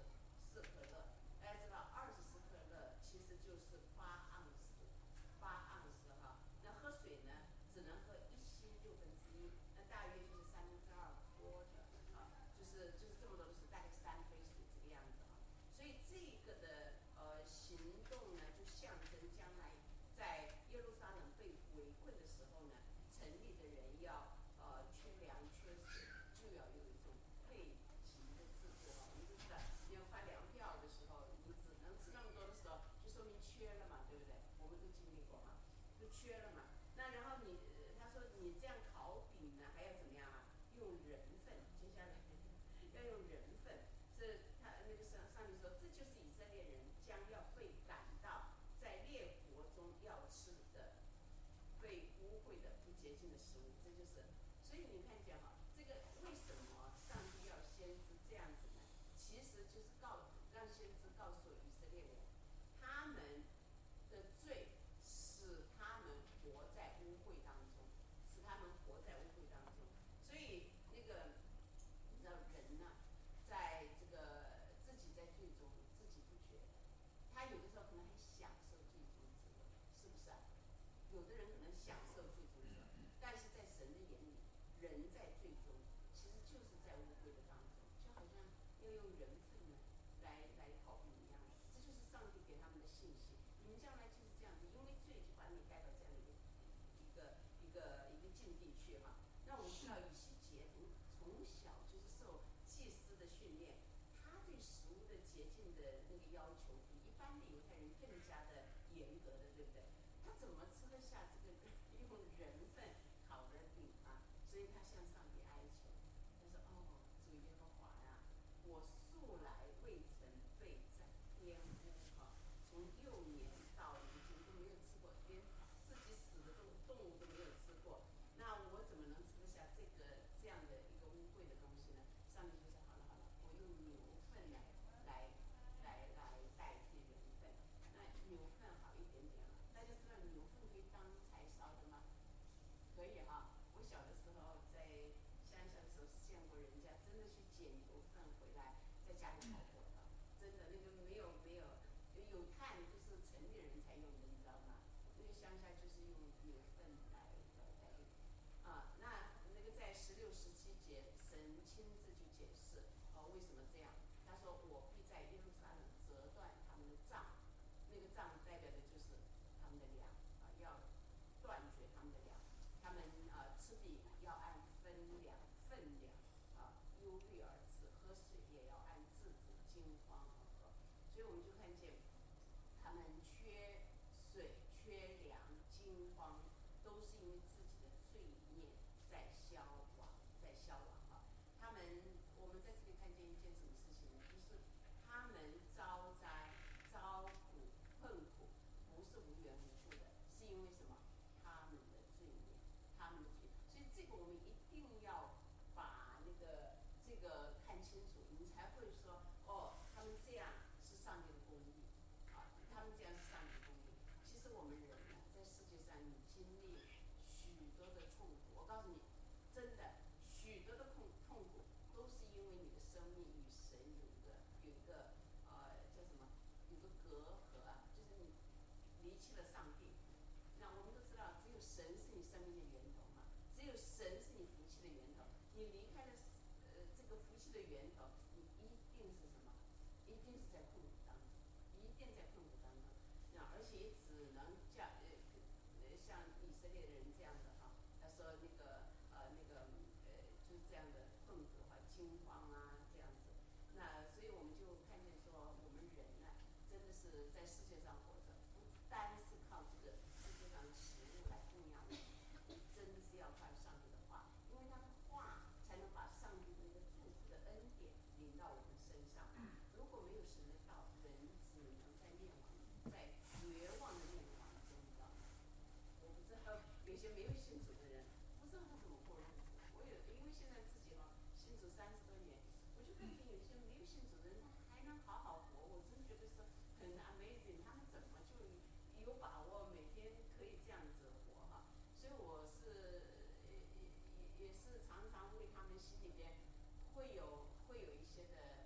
24克勒。大家知道24克勒其实就是8盎司，8盎司哈。那喝水呢，只能喝1稀1/6，那大约就是2/3锅的啊，就是这么多的水，大概3杯水这个样子啊。所以这个的行动呢，就象征将来在耶路撒冷被围困的时候呢，城里的人要缺粮缺水，就要有一种配给的制度啊。我们都知道，你要发粮票的时候，你只能吃那么多的时候，就说明缺了嘛，对不对？我们都经历过嘛，就缺了嘛。那然后他说你这样烤饼呢，还要怎么样啊？用人粪，接下来要用人粪。这他那个上帝说，这就是以色列人将要被赶到在列国中要吃的被污秽的不洁净的食物，这就是。所以你看见哈，这个为什么上帝要先知这样子呢？其实就是让先知告诉以色列人，他们的罪使他们活在污秽当中，使他们活在污秽当中。所以那个你知道人呢、在这个自己在罪中自己不觉得，他有的时候可能还享受罪中之乐，是不是啊？有的人可能享受罪中之乐，但是在神的眼里，人在罪中其实就是在污秽的当中，就好像要用人粪呢来烤饼一样的。这就是上帝给他们的信息，你们将来就是这样子，因为罪就把你带到这样的一个境地去哈。那我们知道以西结从小就是受祭司的训练，他对食物的洁净的那个要求比一般的犹太人更加的严格的，对不对？他怎么吃得下这个用人粪烤的饼啊？所以他向上帝哀求，他说：“哦，主耶和华呀，我素来未曾被玷污哈，从幼年到如今都没有吃过，连自己死的动物都没有吃过。那我怎么能吃得下这样的一个污秽的东西呢？”上帝就说：“好了好了，我用牛粪来代替人粪。那牛粪好一点点了。大家知道牛粪可以当柴烧的吗？可以哈。我小的时候在乡下的时候见过人家真的去捡牛粪回来，在家里烤火的，真的那个没有炭，就是城里人才用的，你知道吗？那个乡下就是用牛粪来代替。那个在16、17节，神亲自就解释为什么这样。他说：“我必在耶路撒冷折断他们的杖，那个杖代表的就是他们的粮要断绝他们的粮。他们吃饼要按分量忧虑而吃，喝水也要按制止惊慌而喝。”所以我们就看见他们缺水、缺粮、惊慌，都是因为自己的罪孽在消亡哈。我们在这里看见一件什么事情呢？就是他们遭灾、遭苦、困苦，不是无缘无故的，是因为什么？他们的罪孽，他们的罪。所以这个我们一定要把这个看清楚，你才会说他们这样是上帝的公义他们这样是上帝的公义。其实我们人呢，在世界上你经历许多的痛苦，我告诉你，真的许多的痛苦都是因为你的生命与神有一个叫什么？有个隔阂就是你离弃了上帝。那我们都知道，只有神是你生命的源头嘛，只有神是你福气的源头。你离开了这个福气的源头，你一定是什么？一定是在困苦当中，一定在困苦当中。而且也只能像以色列人这样的哈，他说就是这样的困苦惊慌这样子。所以我们就看见说，我们人呢，真的是在世界上活着，不单是靠这个世界上的食物来供养我们，真的是要靠上帝的话，因为他的话才能把上帝的那个祝福的恩典临到我们身上。如果没有神的道，人只能在绝望的灭亡中，你知道吗？我不知道有些没有信主的人，不知道他怎么过日子。因为现在自己信主30多年，我就就看见有些没有信主的人，他还能好好活，我真觉得是很 amazing，他们怎么就有把握每天可以这样子活哈？所以我是也是常常为他们心里边会有一些的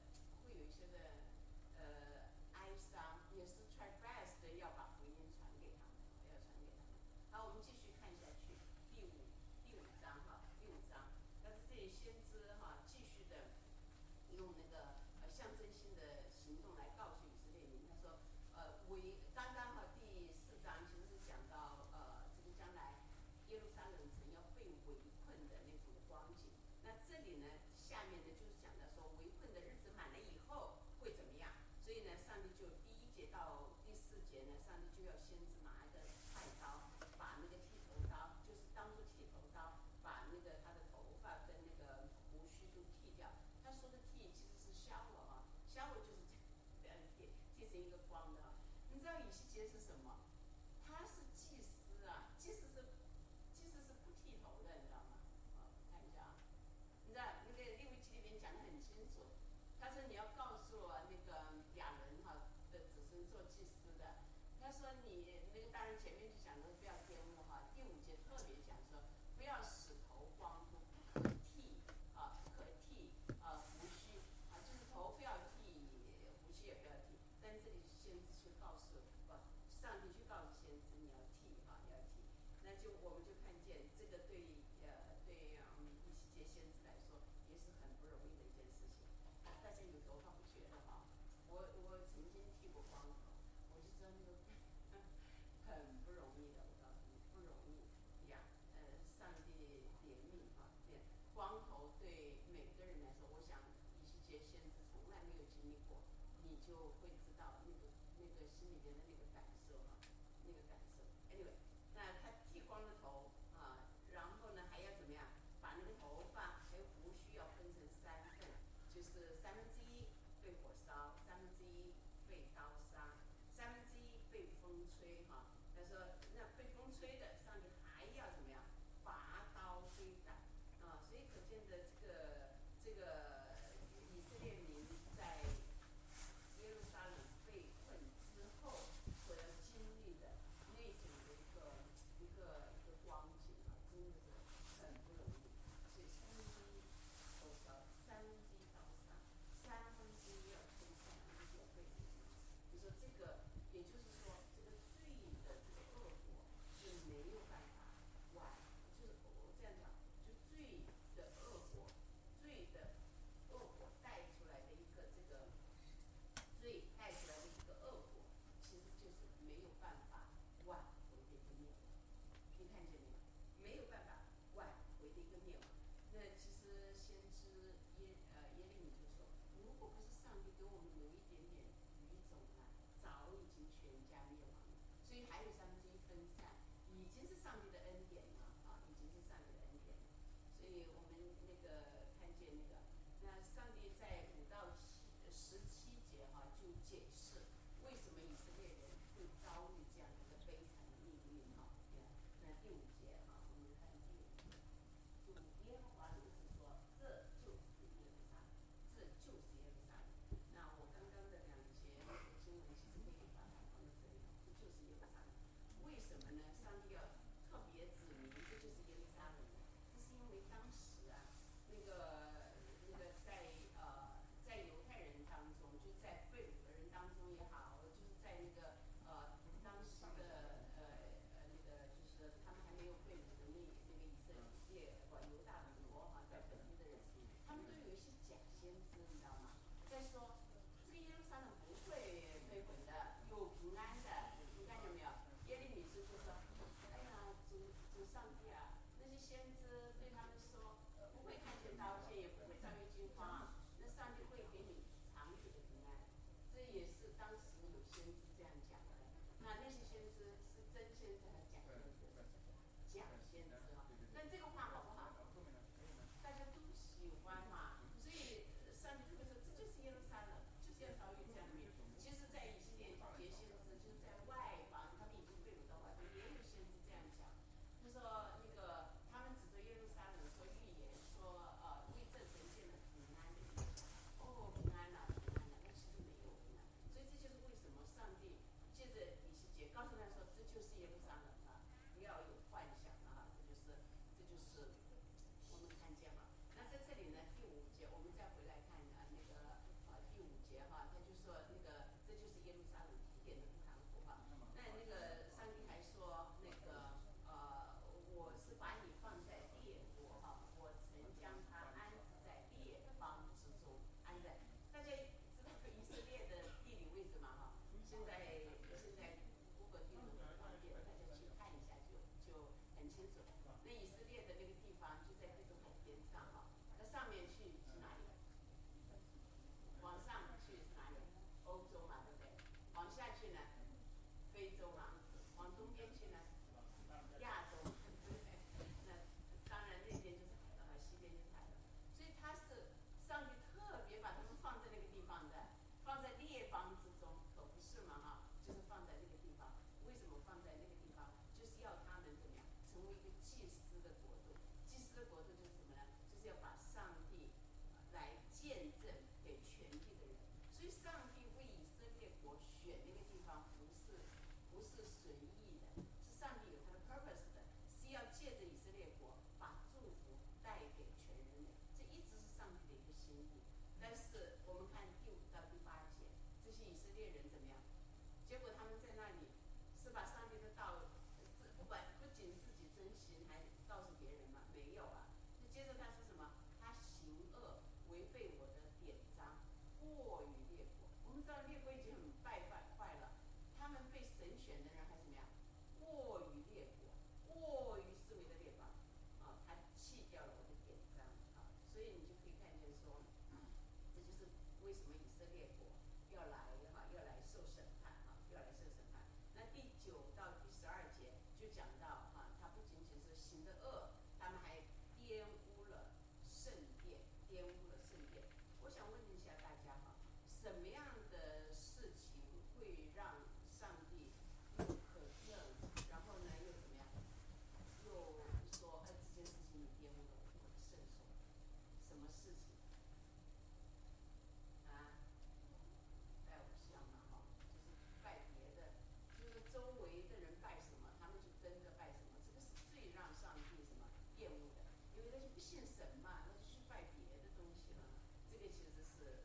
哀伤，也是 try best 的要把福音传给他们，要传给他们。好，我们继续看下去，第五章哈，第五章，但是这里先知哈继续的用那个象征性的行动来告诉以色列民，他说刚刚哈第4章其实是讲到这个将来耶路撒冷城要被围困的那种光景。那这里呢，下面呢就是讲到说围困的日子满了以后会怎么样。所以呢，上帝就第1节到第4节呢，上帝就要先知拿一个菜刀，把那个剃头刀，就是当做剃头刀，把那个他的头发跟那个胡须都剃掉。他说的剃其实是削了啊，削了就是剃成一个光的。你知道以西结是什么？他是祭司啊，祭司是不剃头的，你知道吗？看一下啊，你知道那个利未记里面讲得很清楚，他说你要告诉那个亚伦哈的子孙做祭司的，他说你那个当然前面就讲的不要玷污哈，第5节特别讲说不要使头光秃，不可剃胡须啊，就是头不要剃，胡须也不要剃。但这里先知去告诉上帝去告诉先知你要剃啊，要剃。那我们就看见这个对以西结先知来说也是很不容易的一件事情。大家有头发不觉得哈？我曾经剃过光头，我就知道那个很不容易的，我告诉你不容易呀。上帝怜悯哈，光头对每个人来说，我想以西结先知从来没有经历过，你就会知道那个心里边的那个感受哈，那个感受。Anyway， 那他剃光了头啊，然后呢还要怎么样？把那个头发还有胡须要分成3份，就是1/3被火烧，1/3被刀杀，1/3被风吹哈。他说那被风吹的，上帝还要怎么样？拔刀追赶啊！所以可见的这个以色列民在耶路撒冷被困之后所要经历的那种的一个光景啊，真的是很不容易。所以1/3都烧，1/3刀杀，1/3要冲上来要被掳。你说这个，也就是说这个罪的这个恶果是没有办法就是我这样讲，就罪的恶果带出来的一个罪带出来的一个恶果，其实就是没有办法挽回的一个灭亡。你看见没有？没有办法挽回的一个灭亡。那其实先知耶利米就说，如果不是上帝给我们留一点点余种啊，早已经全家灭亡了。所以还有1/3分散，已经是上帝的恩典了啊，已经是上帝的恩典了。所以我们那个看见那上帝在5到17节哈就解释为什么以色列人会遭遇这样一个悲惨的命运哈。那第5节哈，我们看第5节，就耶和华如此说，这就是耶路撒冷，这就是耶路撒冷。那我刚刚的2节经文其实可以把它放在这里，这就是耶路撒冷。为什么呢？上帝要特别指明这就是耶路撒冷呢？这是因为当时啊，那个在犹太人当中，就在被掳的人当中也好，就是在那个当时的就是他们还没有被掳的那个以色列犹大国哈，在本地的人，他们都有一些假先知，你知道吗？在说这个耶路撒冷不会被毁的，有平安的。你看见没有？耶利米书就说，哎呀，主上帝啊，那些先知对他们说，不会看见刀剑，也不会遭遇惊慌，那上帝会给你长久的平安。这也是当时有先知这样讲的。那些先知是真先知还是假先知？假先知啊。那这个话好不好？大家都喜欢嘛。所以上帝特别说，这就是耶路撒冷，就是要遭遇这样的命。其实，在以色列节先知就是在外邦，他们已经被掳到外邦，也有先知这样讲。他说他们指着耶路撒冷说预言，说为这城建了平安的意象。 告诉他说这就是耶路撒冷啊，不要有幻想了哈，这就是我们看见了。那在这里呢，第5节我们再回来看第5节哈，他就说这就是耶路撒冷提点的不含糊哈。那上帝还说我是把你放在列国哈，我曾将他安置在列邦之中，安在大家知道以色列的地理位置吗哈？现在谷歌地图很方便，大家去看一下就很清楚。那以色列的那个地方就在地中海边上哈，那上面去是哪里？往上去是哪里？欧洲嘛，对不对？往下去呢，非洲嘛。往东边去呢，亚洲，对不对？那当然那边就是海了，西边就是海了。所以他是上帝特别把他们放在那个地方的，放在列邦之中，可不是嘛哈？就是放在那个地方。为什么放在那个地方？就是要他们怎么样，成为一个祭司的国度。祭司的国度就是什么呢？就是要把上帝来见证给全地的人。所以上帝为以色列国选那个地方不是随意的，是上帝有他的 purpose 的，是要借着以色列国把祝福带给全人类，这一直是上帝的一个心意。但是我们看第5到第8节，这些以色列人怎么样？结果他们在那里是把上帝的道不仅自己遵循，还告诉别人嘛？没有啊。就接着他说什么？他行恶，违背我的典章，过于列国。我们知道列国已经很败坏了，他们被神选的人还怎么样？过于列国，过于思维的列邦啊，他弃掉了我的典章啊，所以你就可以看见说，这就是为什么以色列国要来受审判啊，要来受审判。那第9到第12节就讲到啊，他不仅仅是行的恶，他们还玷污了圣殿，玷污了圣殿。我想问一下大家哈，什么样的事情会让上帝又可憎，然后呢又怎么样？又说这件事情你玷污了我的圣所，什么事情？啊？拜偶像嘛哈，就是拜别的，就是周围的人拜什么，他们就跟着拜什么，这个是最让上帝什么厌恶的，因为他就不信神嘛，他就去拜别的东西了，这个其实是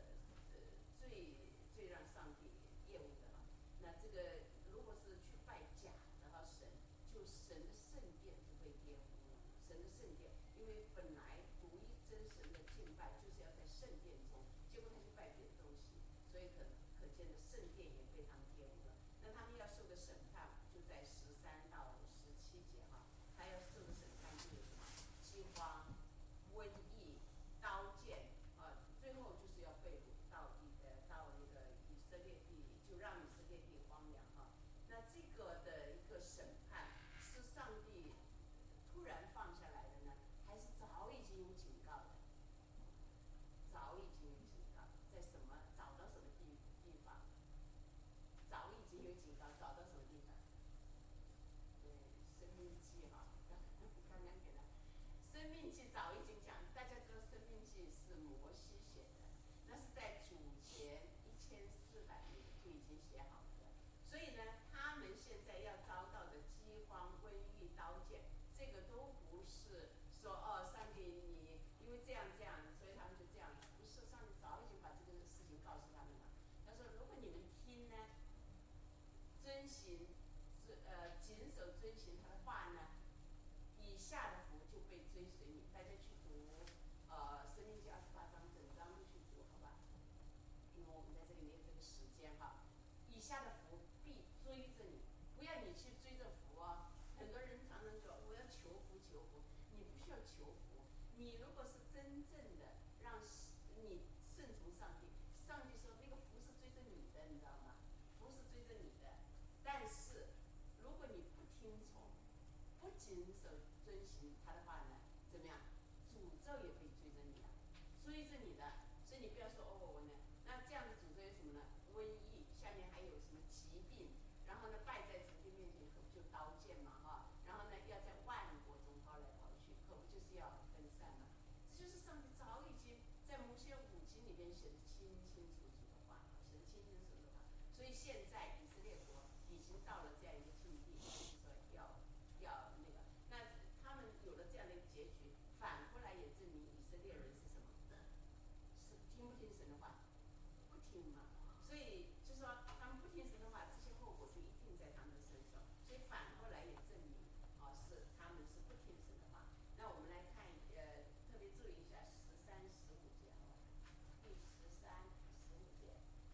最让上帝厌恶的哈。那这个如果是去拜假的哈神，就神的圣殿就被玷污了，神的圣殿，因为本来独一真神的敬拜就是要在圣殿中，结果他去拜别的东西。所以可见的圣殿也被他们玷污了。那他们要受的审判就在13到17节哈，他要受的审判就是什么？饥荒、瘟疫、刀剑最后就是要被掳到那个以色列地，就让以色列地荒凉哈。那这个的一个审判是上帝突然放下来的呢，还是早已经有警告的？早已经有警告，在什么找到什么地方？早已经有警告，找到什么地方？对，生命记哈，刚刚给了生命记早已经讲，大家知道生命记是摩西写的，那是在主前1400年就已经写好的。所以呢，他们现在要遭到的饥荒、瘟疫、刀剑，这个都不是说上帝你因为这样，所以他们就这样，不是，上帝早已经把这个事情告诉他们了。他说，如果你们听呢，遵行谨守遵行他的话呢，以下的福就被追随你。大家去读申命记28章，整章都去读好吧，因为我们在这里没有这个时间哈。以下的福必追着你，不要你去追着福哦。很多人常常说我要求福，你不需要求福。你如果是真正的让你顺从上帝，上帝说那个福是追着你的，你知道吗？福是追着你的。但是如果你不听从，不谨守遵行他的话呢，怎么样？诅咒也会追着你的，追着你的。所以你不要说我呢，那这样的诅咒有什么呢？瘟疫，下面还有什么疾病？然后呢，败在仇敌面前，可不就刀剑嘛哈？然后呢，要在万国中跑来跑去，可不就是要分散嘛？这就是上帝早已经在摩西五经里边写的清清楚楚的话，写的清清楚楚的话。所以现在以色列国已经到了这样一个境地，就是说要那个，那他们有了这样的一个结局，反过来也证明以色列人是什么？是听不听神的话？不听嘛。所以就是说，他们不听神的话，这些后果就一定在他们的身上。所以反过来也证明，是他们是不听神的话。那我们来看，特别注意一下13、15节，好吧？第13、15节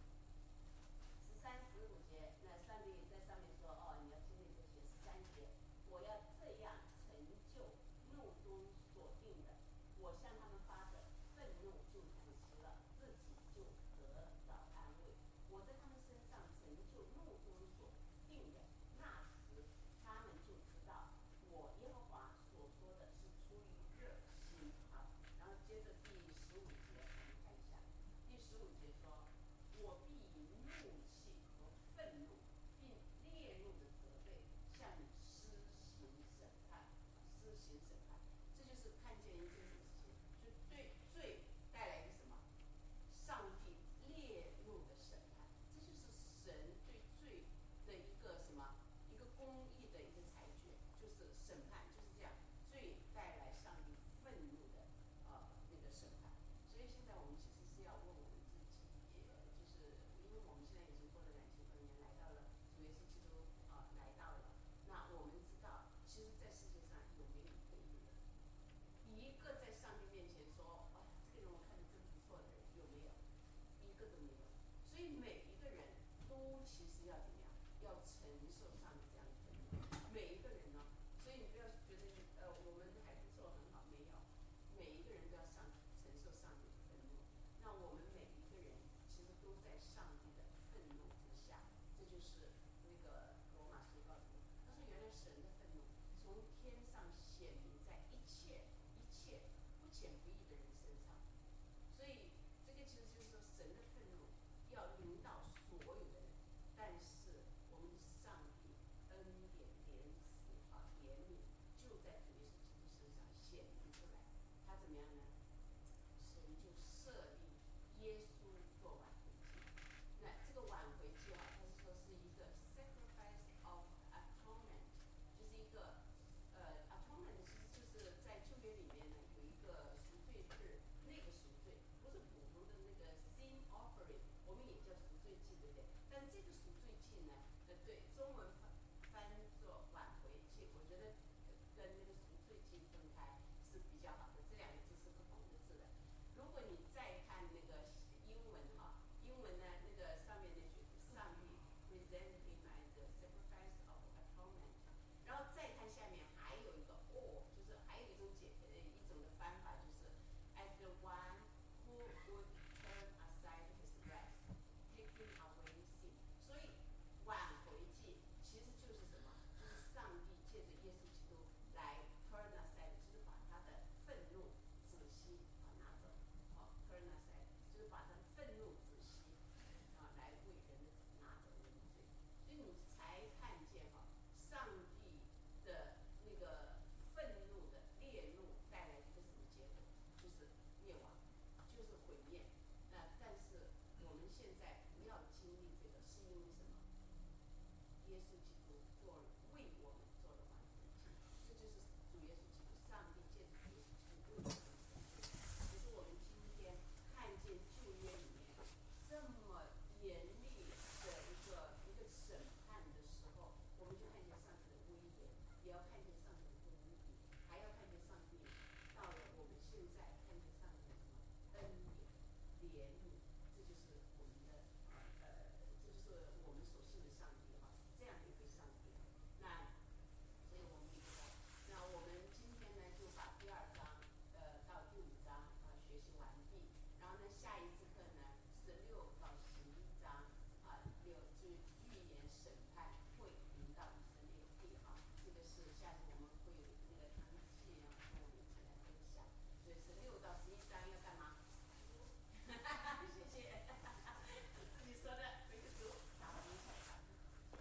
，13、15节，那上帝在上面说，你要经历这些13节，我要这样成就怒中所定的，我向他们发的愤怒就止息了，自己就得到安慰。我在他们身上成就怒中所定的，那时他们就知道我耶和华所说的是出于热心。好，然后接着第15节，我们看一下。第15节说，我必以怒气和愤怒，并烈怒的责备向你施行审判。施行审判，这就是看见一件什么事情，就对罪带来一个什么？上帝烈怒的审判，这就是神对罪的一个什么？一个公义的一个裁决，就是审判，就是这样，罪带来上帝愤怒的那个审判。所以现在我们其实是要问我们自己，就是因为我们现在已经过了2000多年，来到了主耶稣基督来到了，那我们知道，其实在世界上有没有一个义人？一个在上帝面前说，这个人我看着真不错的人，有没有？一个都没有。所以每一个人都其实要怎么样？要承受上帝这样的愤怒。每一个人呢，所以你不要觉得我们还不错很好，没有。每一个人都要承受上帝的愤怒。那我们每一个人其实都在上帝的愤怒之下，这就是那个罗马书告诉我们，他说原来神的愤怒从天上显明在一切不虔不义的人身上。所以这个其实就是说，神的愤怒要临到所有的人，但是我们上帝恩典怜慈怜悯，就在主耶稣基督身上显明出来。他怎么样呢？神就设立耶稣做挽回祭。那这个挽回祭他是说是一个 sacrifice of atonement， 就是一个atonement 其实就是在旧约里面呢有一个赎罪日，那个赎罪不是普通的那个 sin offering， 我们也叫赎罪祭，对不对？但这个赎罪祭呢，对中文翻作挽回祭，我觉得跟那个赎罪祭分开是比较好的，这两个字是不同的字的。如果你再看那个英文英文呢，那个上面那句上帝 present him as the sacrifice of atonement， 然后再看下面还有一个 or， 就是还有一种一种的翻法，就是 as the one who would turn aside his wrath, taking away sin。 所以挽回祭其实就是什么？就是上帝借着耶稣基督来 turn aside， 就是把他的愤怒止息拿走。turn aside 就是把他的愤怒止息来为人的拿走人的罪。所以你才看见上帝的那个愤怒的烈怒带来一个什么结果？就是灭亡，就是毁灭。但是我们现在不要经历这个，是因为什么？耶稣基督为我们做了挽回祭，这就是主耶稣基督，上帝借着主耶稣基督为我们成就。可是我们今天看见旧约里面这么严厉的一个审判的时候，我们就看见上帝的威严，也要看见上帝的公义，还要看见上帝到了我们现在看见上帝的什么恩典、怜悯，这就是我们的这就是我们所信的上帝这样的一个上帝。那所以我们知道，那我们今天呢就把第2章到第5章学习完毕。然后呢，下一次课呢16到11章就预言审判会临到以色列地这个是下次我们会有那个堂契跟我们一起来分享。所以16到11章要干嘛？谢谢，自己说的，回去读。好，我们下一堂。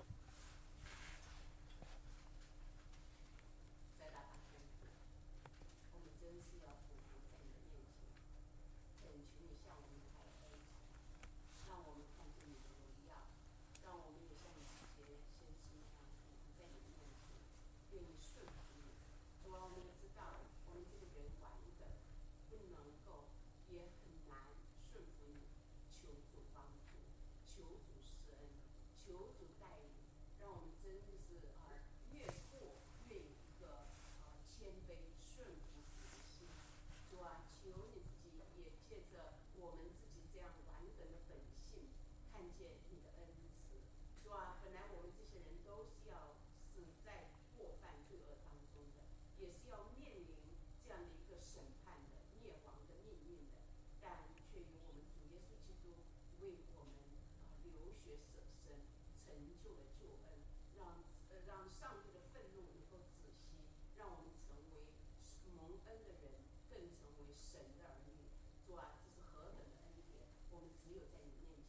在大大宣布，我们真是要俯伏在你的面前，恳求你向我们开恩，让我们看见你的荣耀，让我们也向你之前先不能够，也很难顺服你，求主帮助，求主施恩，求主带领，让我们真的是越过越有一个谦卑顺服主的心。主啊，求你自己也借着我们自己这样完整的本性，看见你的恩慈。主啊，本来我们这些人都是要死在过犯罪恶当中的，也是要面临这样的一个审判的灭亡的命运的，但却有我们主耶稣基督为我们流血舍身，成就了救恩，让上帝的愤怒能够止息，让我们成为蒙恩的人，更成为神的儿女。主啊，这是何等的恩典！我们只有在你面